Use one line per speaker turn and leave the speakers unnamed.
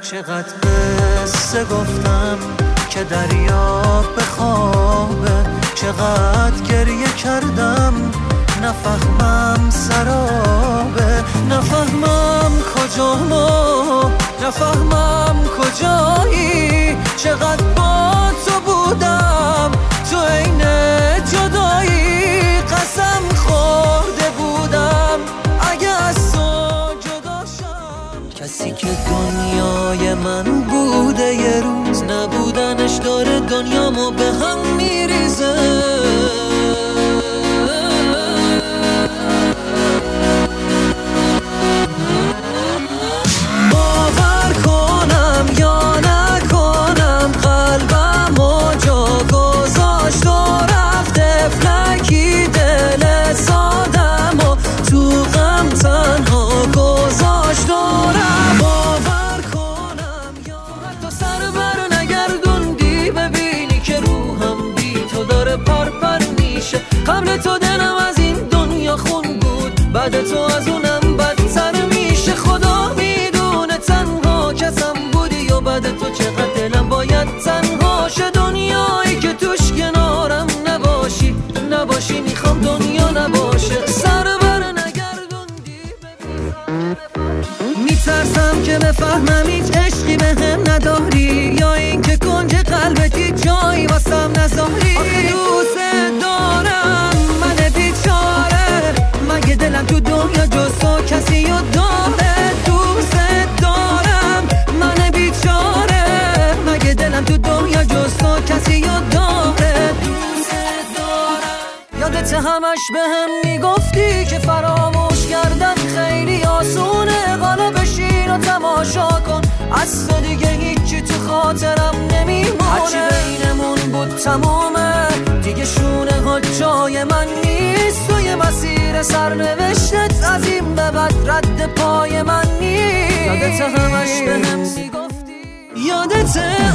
چقدر قصه گفتم که دریا بخوابه، چقدر گریه کردم نفهمم سرابه، نفهمم کجامو، نفهمم کجایی، چقدر با تو بودم تو عین جدایی، قسم خورده بودم اگه از تو جدا شم. کسی که دنیای من بوده یه روز نبودنش داره دنیامو به هم میریزه. باور کنم یا نکنم قلبمو جا گذاشت و رفت فلکی دل سادمو تو غم تنها گذاشت و رفت. باور کنم یا حتی سر بر نگردوندی ببینی که روحم بی تو داره پرپر میشه. قبل تو دلم از این دنیا خون بود، بعد تو از اونم بدتر میشه. خدا میدونه تنها کسم بودی و بعد تو چقدر دلم باید تنها شه. دنیایی که توش کنارم نباشی میخوام دنیا نباشه. سر بر نگردوندی میترسم که بفهمم هیچ عشقی به هم نداری، یا این که کنج قلبتی جایی واسم نذاری. آخه دوست دارم من بیچاره، مگه دلم تو دنیا جز تو کسی رو داره. دوست دارم من بیچاره، مگه دلم تو دنیا جز تو کسی رو داره. دوست دارم. یادت همش به هم میگفتی که فراموش کردن خیلی آسونه، حالا بشین و تماشا کن از تو دیگه هیچی تو خاطرم نمیمونه. هرچی بینمون بود تمومه دیگه، شونه ها جای من نیست. توی مسیر سرنوشتت از این به بعد رد پای من نیست. یادت همش به هم میگفتی، یادت